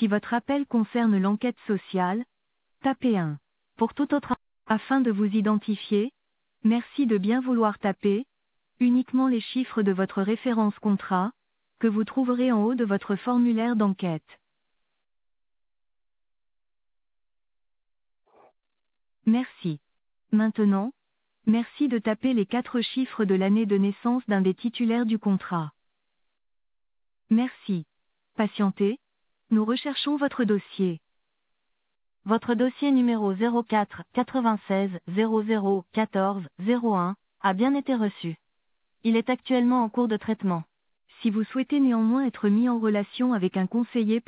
Si votre appel concerne l'enquête sociale, tapez 1. Pour tout autre, afin de vous identifier, merci de bien vouloir taper uniquement les chiffres de votre référence contrat, que vous trouverez en haut de votre formulaire d'enquête. Merci. Maintenant, merci de taper les 4 chiffres de l'année de naissance d'un des titulaires du contrat. Merci. Patientez, nous recherchons votre dossier. Votre dossier numéro 04 96 00 14 01 a bien été reçu. Il est actuellement en cours de traitement. Si vous souhaitez néanmoins être mis en relation avec un conseiller,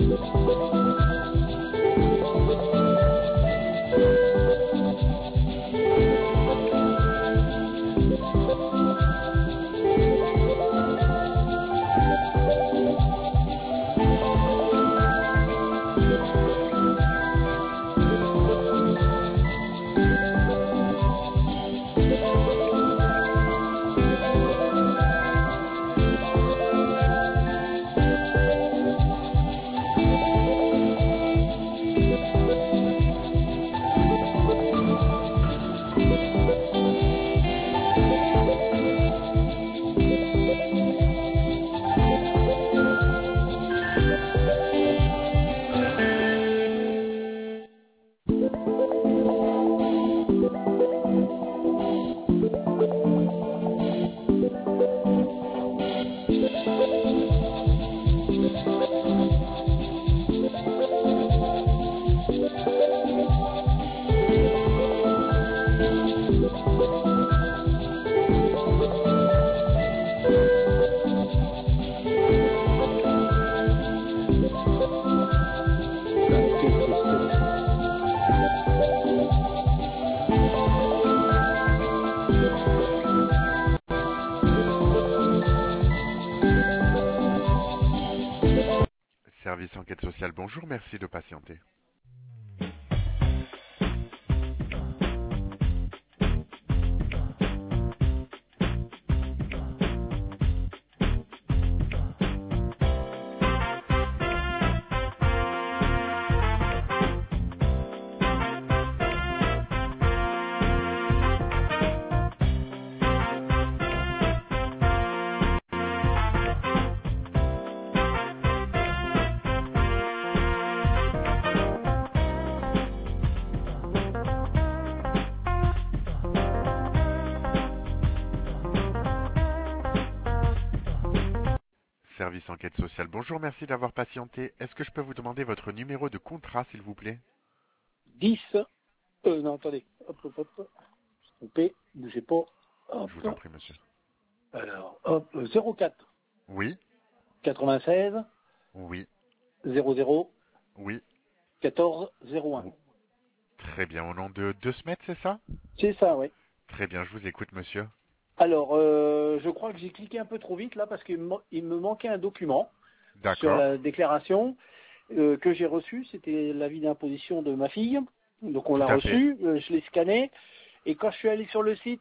Service enquête sociale, bonjour, merci de patienter. Service enquête sociale, bonjour, merci d'avoir patienté. Est-ce que je peux vous demander votre numéro de contrat, s'il vous plaît? 10. Non, attendez. Hop. Trompé, bougez pas. Hop. Je vous en prie, monsieur. Alors, hop, 04. Oui, 96 oui, 00 oui. 14 01. Très bien, au nom de 2 semaines, c'est ça? C'est ça, oui. Très bien, je vous écoute, monsieur. Alors, je crois que j'ai cliqué un peu trop vite là parce qu'il me manquait un document sur D'accord, la déclaration que j'ai reçu. C'était l'avis d'imposition de ma fille. Donc on Tout l'a à reçu, je l'ai scanné. Et quand je suis allé sur le site,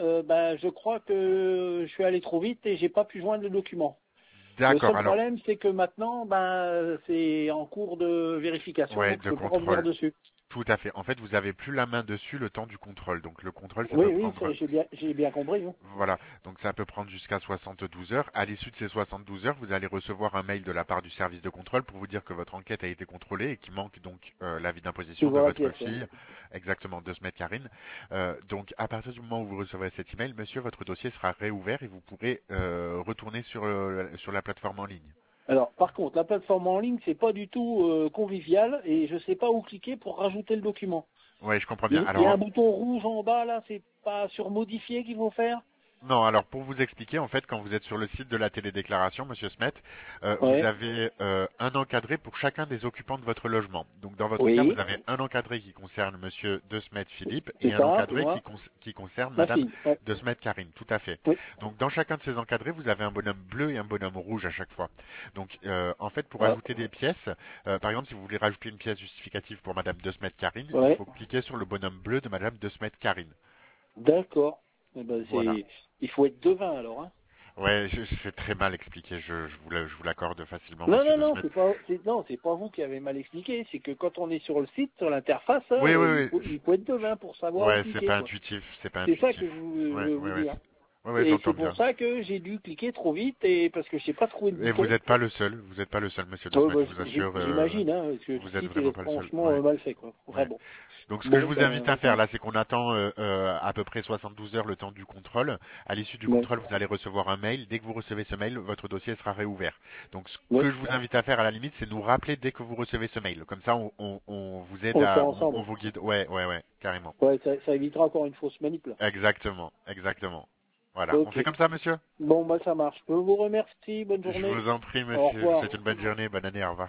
je crois que je suis allé trop vite et j'ai pas pu joindre le document. Le d'accord, seul alors, problème, c'est que maintenant, c'est en cours de vérification, ouais, donc de je peux pas revenir contrôle. dessus. Tout à fait. En fait, vous avez plus la main dessus le temps du contrôle. Donc le contrôle, ça Oui, peut oui, prendre. j'ai bien compris. Hein. Voilà. Donc ça peut prendre jusqu'à 72 heures. À l'issue de ces 72 heures, vous allez recevoir un mail de la part du service de contrôle pour vous dire que votre enquête a été contrôlée et qu'il manque donc l'avis d'imposition de Toujours la votre pièce. fille. Exactement, 2 semaines Karine. Donc à partir du moment où vous recevrez cet email, monsieur, votre dossier sera réouvert et vous pourrez retourner sur la plateforme en ligne. Alors, par contre, la plateforme en ligne, c'est pas du tout convivial et je sais pas où cliquer pour rajouter le document. Oui, je comprends bien. Il y a un Alors, bouton rouge en bas là, c'est pas sur modifier qu'il faut faire? non, alors pour vous expliquer, en fait, quand vous êtes sur le site de la télédéclaration, Monsieur Smet, vous Ouais. avez un encadré pour chacun des occupants de votre logement. Donc dans votre cas, vous Oui, avez un encadré qui concerne Monsieur De Smet Philippe et c'est un ça, c'est encadré moi, qui concerne ma Madame fille. Ouais. De Smet Karine. Tout à fait. Oui. Donc dans chacun de ces encadrés, vous avez un bonhomme bleu et un bonhomme rouge à chaque fois. Donc en fait, pour Ah, ajouter des pièces, par exemple, si vous voulez rajouter une pièce justificative pour Madame De Smet Karine, il ouais. faut cliquer sur le bonhomme bleu de Madame De Smet Karine. D'accord. Eh ben, Voilà. il faut être devin alors, hein. Ouais, c'est très mal expliqué. Je vous l'accorde facilement, Non, Monsieur non, De non, Smet. c'est pas vous qui avez mal expliqué. C'est que quand on est sur le site, sur l'interface, Oui, oui, oui. il faut être devin pour savoir où Ouais, c'est cliquer, pas quoi. intuitif, c'est pas C'est ça que intuitif. je Ouais, veux ouais, vous ouais, dire. ouais, ouais, Et j'entends c'est pour bien. ça que j'ai dû cliquer trop vite et parce que je sais pas trouvé de Et vous bouton. n'êtes pas le seul. Vous n'êtes pas le seul, Monsieur De Smet. Je vous assure, J'imagine, hein, parce que le vous êtes site vraiment est pas le seul. franchement Ouais, mal fait, quoi. Enfin ouais. bon. Donc ce que je Bon, vous invite à faire là, c'est qu'on attend à peu près 72 heures le temps du contrôle. À l'issue du ouais, contrôle, vous allez recevoir un mail. Dès que vous recevez ce mail, votre dossier sera réouvert. Donc ce ouais, que je vous invite à faire à la limite, c'est nous rappeler dès que vous recevez ce mail. Comme ça, on vous aide on le fait on ensemble. vous guide. Ouais, ouais, ouais, carrément. Ouais, ça évitera encore une fausse manip, là. Exactement, exactement. Voilà. On Ok. fait comme ça, monsieur? Bon, bah ça marche. Je vous remercie. Bonne Je journée. vous en prie, Au monsieur. Je vous revoir. souhaite une bonne journée, bonne année, au revoir.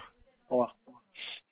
Au revoir.